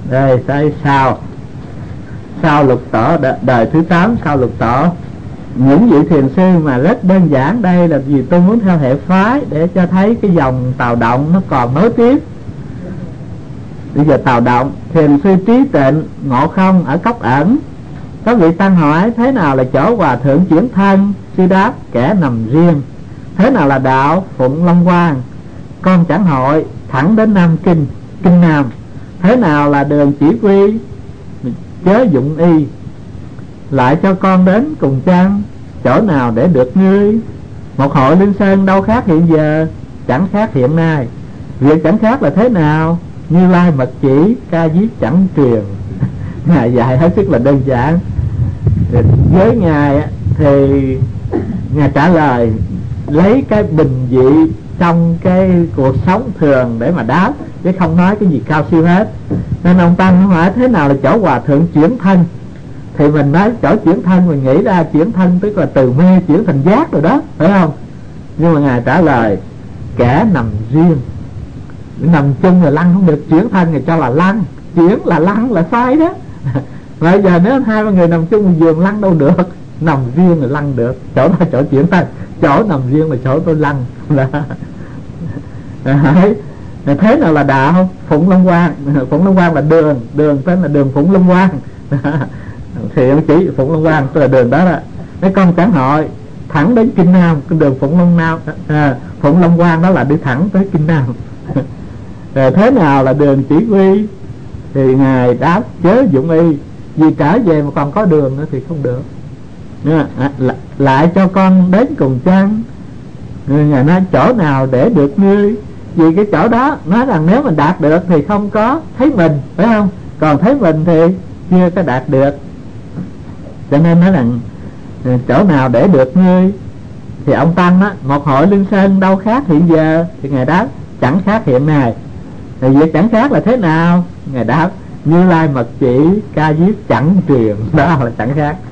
Rồi sau lục tổ, đời thứ 8 sau lục tổ. Những vị thiền sư mà rất đơn giản, đây là vì tôi muốn theo hệ phái để cho thấy cái dòng Tào Động nó còn nối tiếp. Bây giờ Tào Động, thiền sư Trí Tịnh, Ngộ Không ở Cốc Ẩn. Có vị tăng hỏi thế nào là chỗ hòa thượng chuyển thân? Sư đáp kẻ nằm riêng. Thế nào là đạo? Phụng Long Quang. Con chẳng hội thẳng đến Nam Kinh, Kinh Nam. Thế nào là đường chỉ quy? Chớ dụng y. Lại cho con đến cùng chăng? Chỗ nào để được ngươi? Một hội Linh Sơn đâu khác hiện giờ, chẳng khác hiện nay. Việc chẳng khác là thế nào? Như Lai mật chỉ, ca diếp chẳng truyền. Ngài dạy hết sức là đơn giản. Với Ngài thì Ngài trả lời lấy cái bình dị trong cái cuộc sống thường để mà đáp, chứ không nói cái gì cao siêu hết. Nên ông Tăng hỏi thế nào là chỗ hòa thượng chuyển thân, thì mình nói chỗ chuyển thân, mình nghĩ ra chuyển thân tức là từ mê chuyển thành giác rồi đó, phải không? Nhưng mà Ngài trả lời kẻ nằm riêng. Nằm chung là lăn không được, chuyển thân thì cho là lăn, chuyển là lăn là sai đó. Bây giờ nếu hai ba người nằm chung một giường lăn đâu được, nằm riêng là lăn được. Chỗ đó chỗ chuyển thân, chỗ nằm riêng là chỗ tôi lăn. Thế nào là đạo? Phụng Long Quang. Phụng Long Quang là đường tên là đường Phụng Long Quang. Thì ông chỉ Phụng Long Quang tức là đường đó đó. Mấy con chẳng hội thẳng đến Kinh Nam, cái đường Phụng Long Nam, Phụng Long Quang đó là đi thẳng tới Kinh Nam. Thế nào là đường chỉ quy? Thì Ngài đáp chớ dụng y. Vì trở về mà còn có đường nữa thì không được. Lại cho con đến cùng chăng? Ngài nói chỗ nào để được ngươi? Vì cái chỗ đó nói rằng nếu mình đạt được thì không có thấy mình, phải không? Còn thấy mình thì chưa có đạt được. Cho nên nói rằng chỗ nào để được ngươi? Thì ông Tăng á, một hội Linh Sơn đâu khác hiện giờ? Thì Ngài đáp chẳng khác hiện nay. Thì việc chẳng khác là thế nào? Ngài đáp Như Lai mật chỉ, ca diếp chẳng truyền. Đó là chẳng khác.